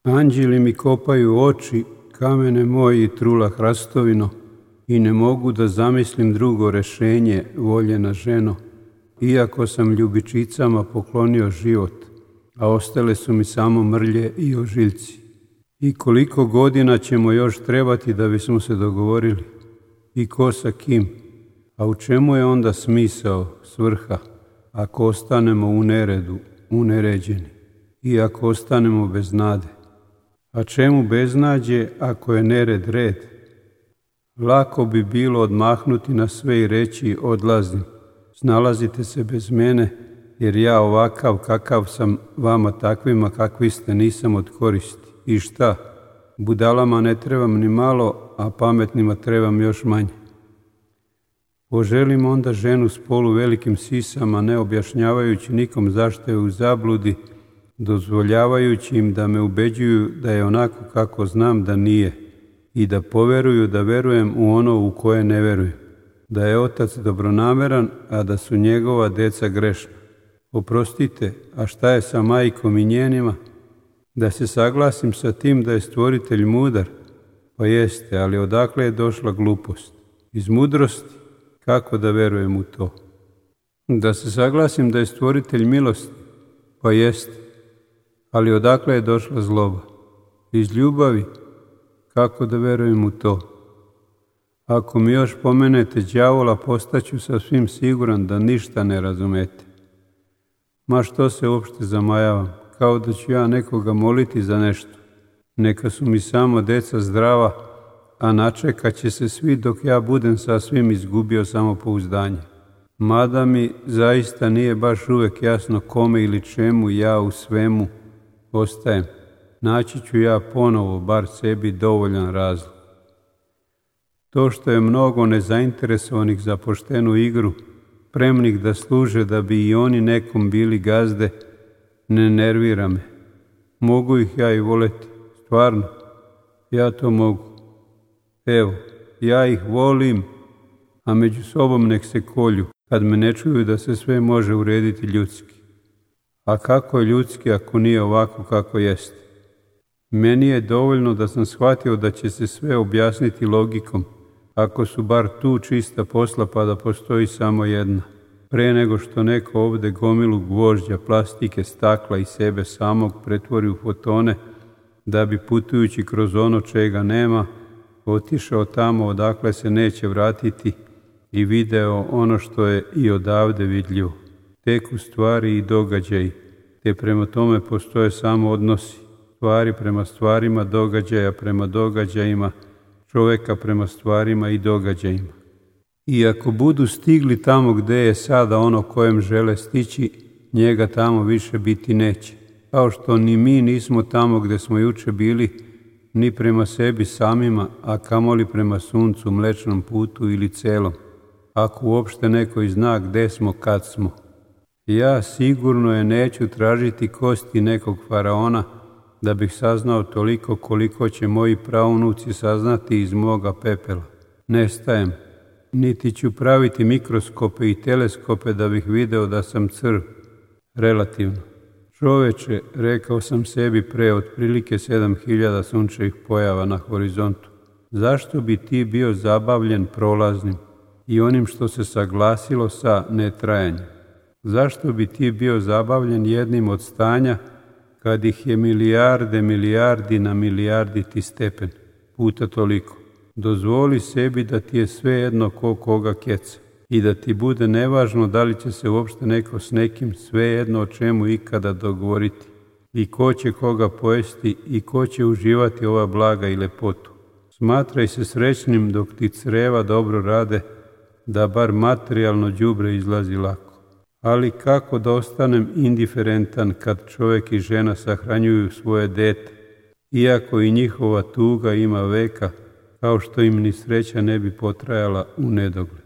Anđeli mi kopaju oči, kamene moji trula hrastovino, i ne mogu da zamislim drugo rešenje, voljena ženo, iako sam ljubičicama poklonio život, a ostale su mi samo mrlje i ožiljci. I koliko godina ćemo još trebati da bismo se dogovorili? I ko sa kim? A u čemu je onda smisao, svrha, ako ostanemo u neredu, uneređeni, i ako ostanemo bez nade? A čemu beznađe ako je nered red? Lako bi bilo odmahnuti na sve i reći odlazim, snalazite se bez mene, jer ja ovakav kakav sam, vama takvima kakvi ste nisam od koristi. I šta? Budalama ne trebam ni malo, a pametnima trebam još manje. Poželim onda ženu s poluvelikim sisama, ne objašnjavajući nikom zašto je u zabludi, dozvoljavajući im da me ubeđuju da je onako kako znam da nije i da poveruju da verujem u ono u koje ne verujem, da je otac dobronameran, a da su njegova deca grešna. Oprostite, a šta je sa majkom i njenima? Da se saglasim sa tim da je stvoritelj mudar? Pa jeste, ali odakle je došla glupost? Iz mudrosti? Kako da verujem u to? Da se saglasim da je stvoritelj milosti? Pa jeste, ali odakle je došla zloba? Iz ljubavi? Kako da verujem u to? Ako mi još pomenete đavola, postaću sasvim siguran da ništa ne razumete. Ma što se uopšte zamajavam, kao da ću ja nekoga moliti za nešto. Neka su mi samo deca zdrava, a načekat će se svi dok ja budem sasvim izgubio samopouzdanje. Mada mi zaista nije baš uvek jasno kome ili čemu ja u svemu ostajem. Naći ću ja ponovo, bar sebi, dovoljan razlog. To što je mnogo nezainteresovanih za poštenu igru, spremnih da služe da bi i oni nekom bili gazde, ne nervira me. Mogu ih ja i voleti, stvarno, ja to mogu. Evo, ja ih volim, a među sobom nek se kolju, kad me ne čuju da se sve može urediti ljudski. A kako je ljudski ako nije ovako kako jeste? Meni je dovoljno da sam shvatio da će se sve objasniti logikom, ako su bar tu čista posla pa da postoji samo jedna. Pre nego što neko ovde gomilu gvožđa, plastike, stakla i sebe samog pretvori u fotone, da bi putujući kroz ono čega nema, otišao tamo odakle se neće vratiti i video ono što je i odavde vidljivo. Tek u stvari i događaji, te prema tome postoje samo odnosi, stvari prema stvarima, događaja prema događajima, čoveka prema stvarima i događajima. I ako budu stigli tamo gde je sada ono kojem žele stići, njega tamo više biti neće. Kao što ni mi nismo tamo gde smo juče bili, ni prema sebi samima, a kamoli prema suncu, mlečnom putu ili celom. Ako uopšte neko i zna gde smo kad smo. Ja sigurno je neću tražiti kosti nekog faraona, da bih saznao toliko koliko će moji praunuci saznati iz moga pepela. Nestajem, niti ću praviti mikroskope i teleskope da bih video da sam crv. Relativno. Čoveče, rekao sam sebi pre otprilike 7000 sunčevih pojava na horizontu, zašto bi ti bio zabavljen prolaznim i onim što se saglasilo sa netrajanjem? Zašto bi ti bio zabavljen jednim od stanja kad ih je milijardi na milijarditi stepen, puta toliko? Dozvoli sebi da ti je sve jedno ko koga keca i da ti bude nevažno da li će se uopšte neko s nekim sve jedno o čemu ikada dogovoriti i ko će koga pojesti i ko će uživati ova blaga i lepotu. Smatraj se srećnim dok ti creva dobro rade, da bar materijalno đubre izlazi lako. Ali kako da ostanem indiferentan kad čovjek i žena sahranjuju svoje dete, iako i njihova tuga ima veka, kao što im ni sreća ne bi potrajala u nedogled.